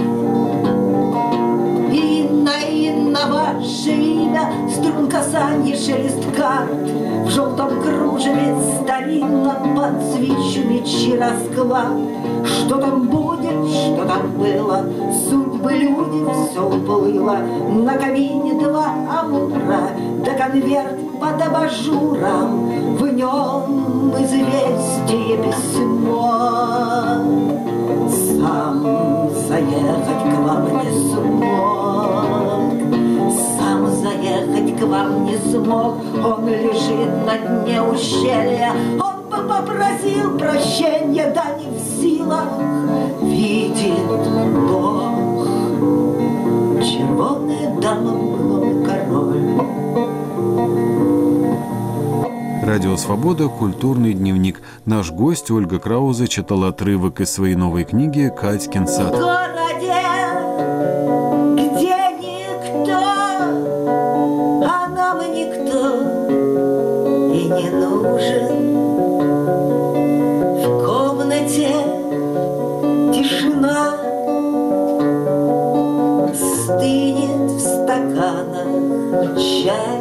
Инна, Инна, ваше имя, струн касанье, шелест карт. В желтом кружеве старинном подсвечу мечи расклад. Что там будет, что там было, судьбы люди, все уплыло. На камине два амура, да конверт под абажуром, в нем известие письмо. Сам заехать к вам не смог, сам заехать к вам не смог. Он лежит на дне ущелья, он бы попросил прощения, да не в силах. Видит Бог, червоная дама, мной король. Радио «Свобода», культурный дневник. Наш гость Ольга Краузе читала отрывок из своей новой книги «Катькин сад». В городе, где никто, а нам никто и не нужен. В комнате тишина, стынет в стаканах чай.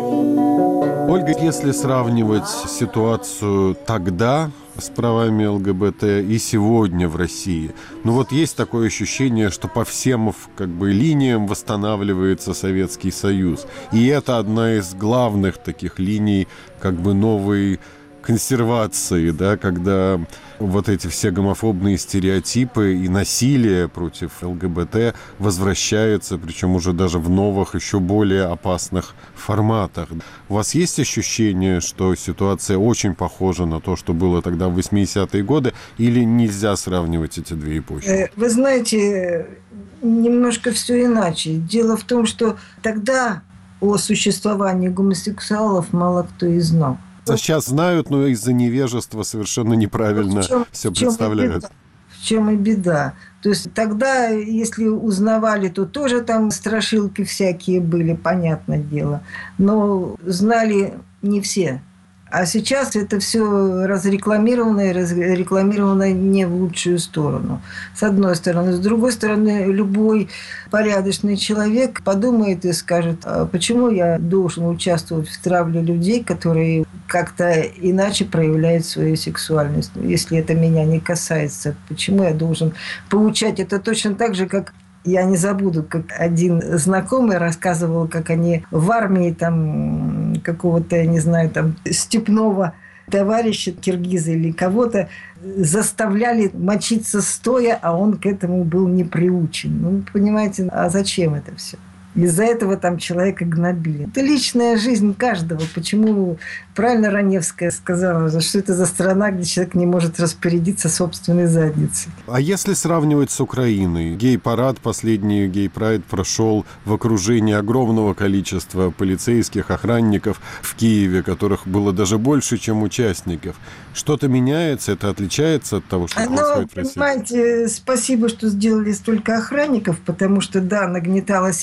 Ольга, если сравнивать ситуацию тогда с правами ЛГБТ и сегодня в России, ну вот есть такое ощущение, что по всем как бы линиям восстанавливается Советский Союз. И это одна из главных таких линий как бы новой консервации, да, когда вот эти все гомофобные стереотипы и насилие против ЛГБТ возвращается, причем уже даже в новых, еще более опасных форматах. У вас есть ощущение, что ситуация очень похожа на то, что было тогда в восьмидесятые годы, или нельзя сравнивать эти две эпохи? Вы знаете, немножко все иначе. Дело в том, что тогда о существовании гомосексуалов мало кто и знал. Сейчас знают, но из-за невежества совершенно неправильно в чем, все в чем представляют. В чем и беда. То есть тогда, если узнавали, то тоже там страшилки всякие были, понятное дело. Но знали не все. А сейчас это все разрекламировано и разрекламировано не в лучшую сторону. С одной стороны. С другой стороны, любой порядочный человек подумает и скажет, а почему я должен участвовать в травле людей, которые как-то иначе проявляют свою сексуальность. Если это меня не касается, почему я должен получать это точно так же, как... Я не забуду, как один знакомый рассказывал, как они в армии там какого-то, я не знаю, там степного товарища, киргиза или кого-то, заставляли мочиться стоя, а он к этому был не приучен. Ну, понимаете, а зачем это все? Из-за этого там человека гнобили. Это личная жизнь каждого. Почему правильно Раневская сказала, что это за страна, где человек не может распорядиться собственной задницей. А если сравнивать с Украиной? Гей-парад, последний гей-прайд прошел в окружении огромного количества полицейских, охранников в Киеве, которых было даже больше, чем участников. Что-то меняется? Это отличается от того, что происходит в России? Понимаете, спасибо, что сделали столько охранников, потому что, да, нагнеталась истерия.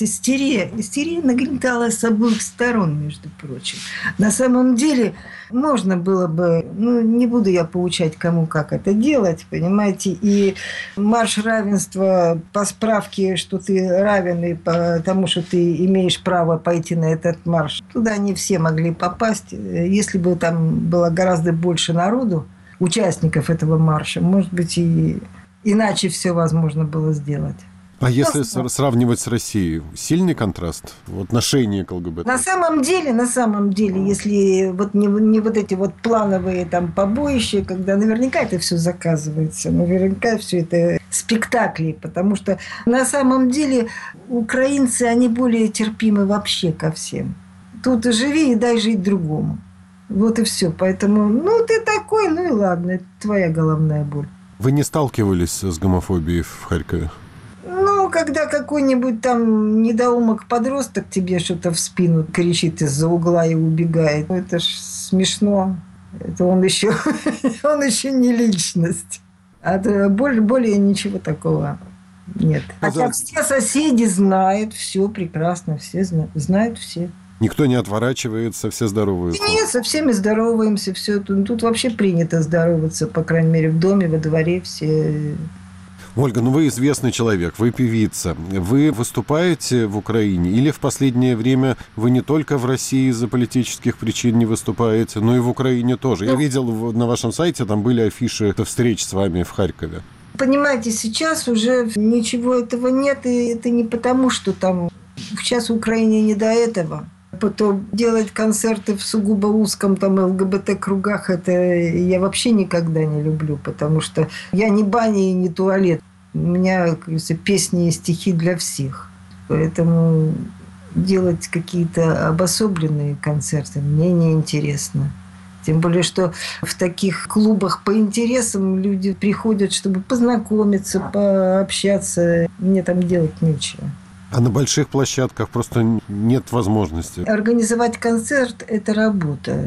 истерия. Истерия нагнетала с обоих сторон, между прочим. На самом деле можно было бы... Ну, не буду я поучать, кому как это делать, понимаете. И марш равенства по справке, что ты равен, и потому что ты имеешь право пойти на этот марш, туда не все могли попасть. Если бы там было гораздо больше народу, участников этого марша, может быть, и иначе все возможно было сделать. А если с- сравнивать с Россией, сильный контраст в отношении к ЛГБТ? На самом деле, на самом деле, если вот не, не вот эти вот плановые там побоища, когда наверняка это все заказывается, наверняка все это спектакли, потому что на самом деле украинцы, они более терпимы вообще ко всем. Тут и живи, и дай жить другому. Вот и все. Поэтому, ну, ты такой, ну и ладно, это твоя головная боль. Вы не сталкивались с гомофобией в Харькове? Ну, когда какой-нибудь там недоумок-подросток тебе что-то в спину кричит из-за угла и убегает, ну, это ж смешно. Это он еще, он еще не личность. А более, более ничего такого нет. Хотя все соседи знают, все прекрасно, все знают все. Никто не отворачивается, все здороваются? Нет, со всеми здороваемся. Все. Тут, тут вообще принято здороваться, по крайней мере, в доме, во дворе все. Ольга, ну вы известный человек, вы певица. Вы выступаете в Украине или в последнее время вы не только в России из-за политических причин не выступаете, но и в Украине тоже? Я видел на вашем сайте, там были афиши встреч с вами в Харькове. Понимаете, сейчас уже ничего этого нет, и это не потому, что там сейчас в Украине не до этого. Потом делать концерты в сугубо узком там ЛГБТ-кругах, это я вообще никогда не люблю, потому что я не баня и не туалет. У меня, как говорится, песни и стихи для всех. Поэтому делать какие-то обособленные концерты мне неинтересно. Тем более, что в таких клубах по интересам люди приходят, чтобы познакомиться, пообщаться. Мне там делать нечего. А на больших площадках просто нет возможности? Организовать концерт – это работа.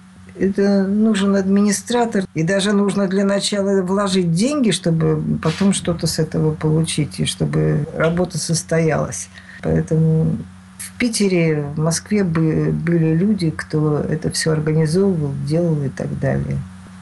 Это нужен администратор. И даже нужно для начала вложить деньги, чтобы потом что-то с этого получить, и чтобы работа состоялась. Поэтому в Питере, в Москве были люди, кто это все организовывал, делал и так далее.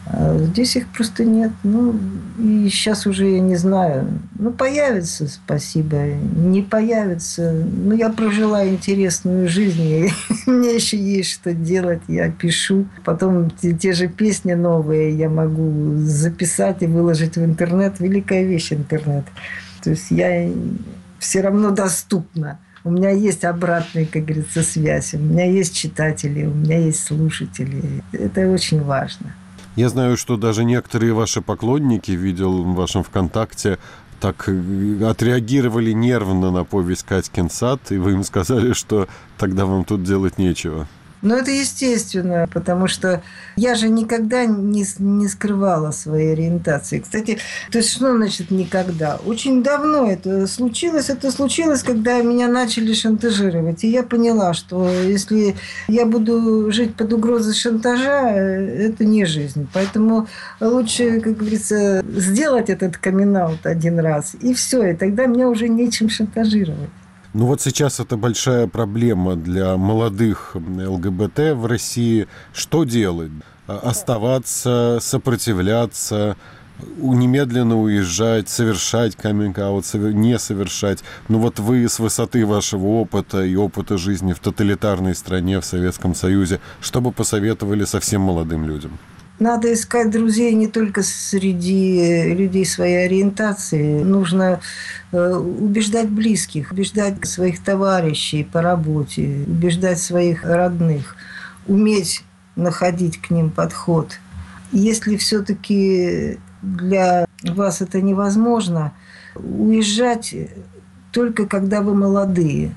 А здесь их просто нет. Ну, и сейчас уже я не знаю. Ну, появится, спасибо. Не появится. Ну, я прожила интересную жизнь. И мне еще есть что делать. Я пишу. Потом те, те же песни новые я могу записать и выложить в интернет. Великая вещь интернет. То есть я все равно доступна. У меня есть обратная, как говорится, связь. У меня есть читатели, у меня есть слушатели. Это очень важно. Я знаю, что даже некоторые ваши поклонники, видел в вашем ВКонтакте, так отреагировали нервно на повесть «Катькин сад», и вы им сказали, что тогда вам тут делать нечего. Ну, это естественно, потому что я же никогда не, не скрывала своей ориентации. Кстати, то есть что значит никогда? Очень давно это случилось. Это случилось, когда меня начали шантажировать. И я поняла, что если я буду жить под угрозой шантажа, это не жизнь. Поэтому лучше, как говорится, сделать этот камин-аут один раз, и все. И тогда меня уже нечем шантажировать. Ну вот сейчас это большая проблема для молодых ЛГБТ в России. Что делать? Оставаться, сопротивляться, немедленно уезжать, совершать каминг-аут, не совершать. Ну вот вы с высоты вашего опыта и опыта жизни в тоталитарной стране, в Советском Союзе, что бы посоветовали совсем молодым людям? Надо искать друзей не только среди людей своей ориентации. Нужно убеждать близких, убеждать своих товарищей по работе, убеждать своих родных, уметь находить к ним подход. Если все-таки для вас это невозможно, уезжать только когда вы молодые.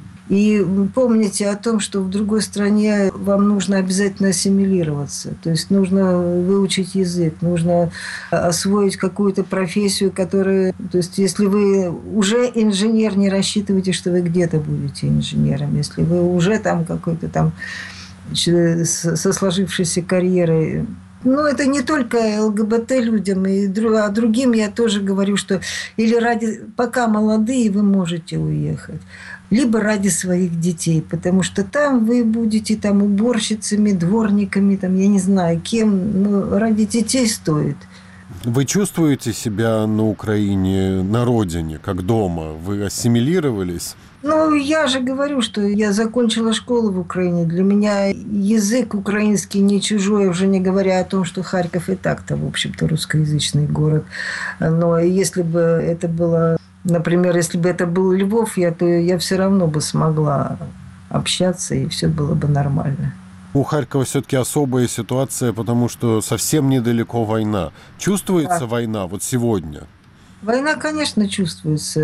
И помните о том, что в другой стране вам нужно обязательно ассимилироваться. То есть нужно выучить язык, нужно освоить какую-то профессию, которая... То есть если вы уже инженер, не рассчитывайте, что вы где-то будете инженером. Если вы уже там какой-то там со сложившейся карьерой, Ну, это не только ЛГБТ людям, и дру, а другим я тоже говорю, что или ради, пока молодые, вы можете уехать, либо ради своих детей, потому что там вы будете там уборщицами, дворниками, там, я не знаю, кем, но ради детей стоит. Вы чувствуете себя на Украине, на родине, как дома? Вы ассимилировались? Ну, я же говорю, что я закончила школу в Украине. Для меня язык украинский не чужой, уже не говоря о том, что Харьков и так-то, в общем-то, русскоязычный город. Но если бы это было, например, если бы это был Львов, я, то я все равно бы смогла общаться, и все было бы нормально. У Харькова все-таки особая ситуация, потому что совсем недалеко война. Чувствуется да. война вот сегодня? Война, конечно, чувствуется.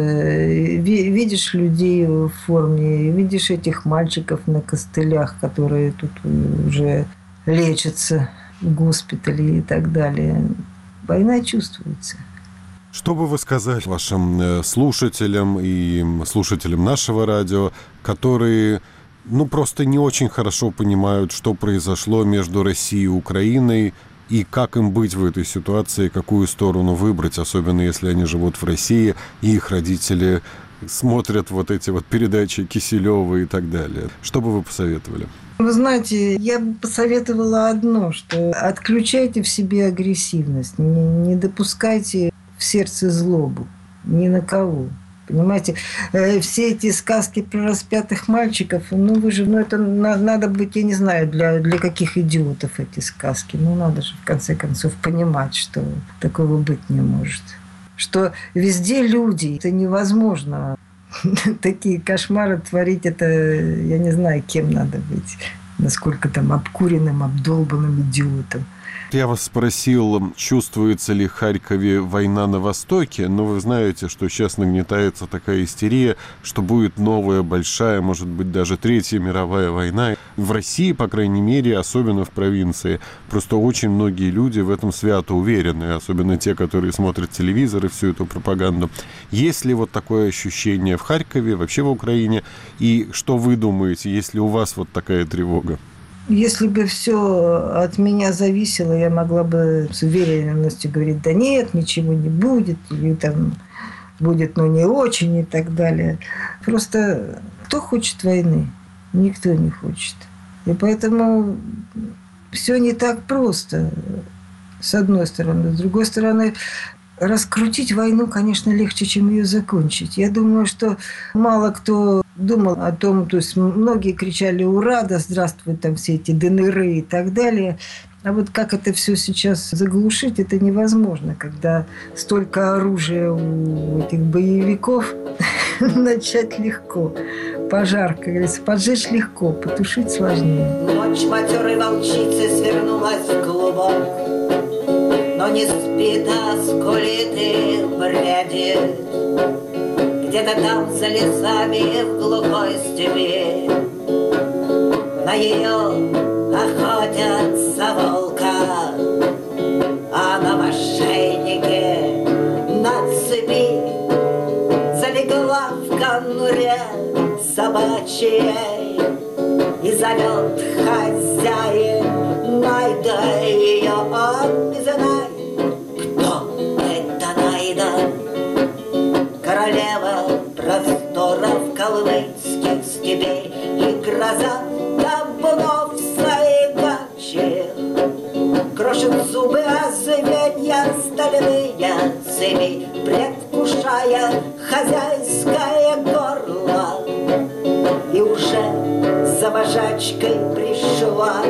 Видишь людей в форме, видишь этих мальчиков на костылях, которые тут уже лечатся в госпитале и так далее. Война чувствуется. Что бы вы сказали вашим слушателям и слушателям нашего радио, которые... ну, просто не очень хорошо понимают, что произошло между Россией и Украиной, и как им быть в этой ситуации, какую сторону выбрать, особенно если они живут в России, и их родители смотрят вот эти вот передачи Киселева и так далее. Что бы вы посоветовали? Вы знаете, я бы посоветовала одно, что отключайте в себе агрессивность, не, не допускайте в сердце злобу ни на кого. Понимаете, все эти сказки про распятых мальчиков, ну вы же, ну это надо быть, я не знаю, для, для каких идиотов эти сказки. Ну надо же в конце концов понимать, что такого быть не может. Что везде люди, это невозможно. Такие кошмары творить, это я не знаю, кем надо быть. Насколько там обкуренным, обдолбанным идиотом. Я вас спросил, чувствуется ли в Харькове война на Востоке, но вы знаете, что сейчас нагнетается такая истерия, что будет новая, большая, может быть, даже Третья мировая война. В России, по крайней мере, особенно в провинции, просто очень многие люди в этом свято уверены, особенно те, которые смотрят телевизор и всю эту пропаганду. Есть ли вот такое ощущение в Харькове, вообще в Украине? И что вы думаете, есть ли у вас вот такая тревога? Если бы все от меня зависело, я могла бы с уверенностью говорить, да нет, ничего не будет, или там будет, но не очень и так далее. Просто кто хочет войны? Никто не хочет. И поэтому все не так просто, с одной стороны. С другой стороны, раскрутить войну, конечно, легче, чем ее закончить. Я думаю, что мало кто думал о том, то есть многие кричали «Ура!», да здравствуют там все эти ДНРы и так далее. А вот как это все сейчас заглушить, это невозможно, когда столько оружия у этих боевиков. Начать легко. Пожар, как говорится, поджечь легко, потушить сложнее. Ночь матерой волчицы свернулась в клубок, но не спит, а скулит и бредит. Где-то там за лесами в глухой степи на ее охотятся волка, а на мошеннике на цепи залегла в конуре собачьей и зовет хозяин найда ее, он не знает, кто это найда. Королева просторов калмыцких степей и гроза табунов заигачьих крошит зубы, а звенья стальные цепи, предвкушая хозяйское горло. И уже за вожачкой пришла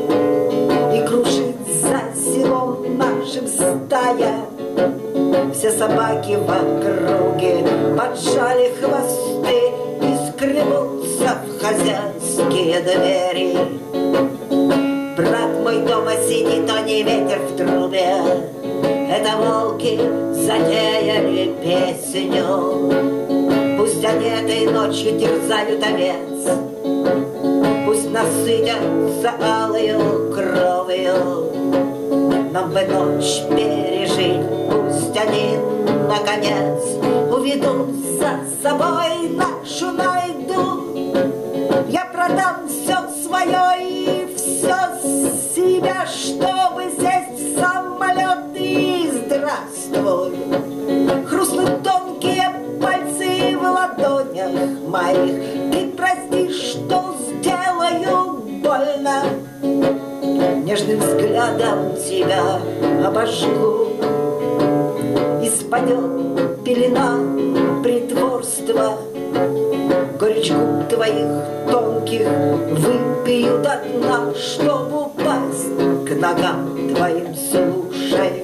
и кружит за селом нашим стая. Все собаки в округе поджали хвосты и скребутся в хозяйские двери. Брат мой дома сидит, а не ветер в трубе. Это волки затеяли песню. Пусть они этой ночью терзают овец, пусть насытятся алою кровью. Нам бы ночь пережить, пусть они, наконец, уведут за собой нашу найду. Я продам все свое и все себя, чтобы здесь нежным взглядом тебя обожгу. И спадет пелена притворства, горечь губ твоих тонких выпью до дна, чтоб упасть к ногам твоим. Слушай,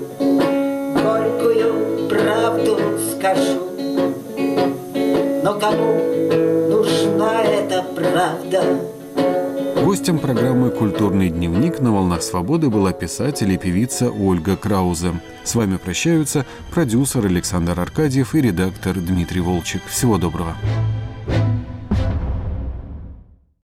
горькую правду скажу, но кому нужна эта правда? Гостем программы «Культурный дневник» на «Волнах свободы» была писатель и певица Ольга Краузе. С вами прощаются продюсер Александр Аркадьев и редактор Дмитрий Волчек. Всего доброго.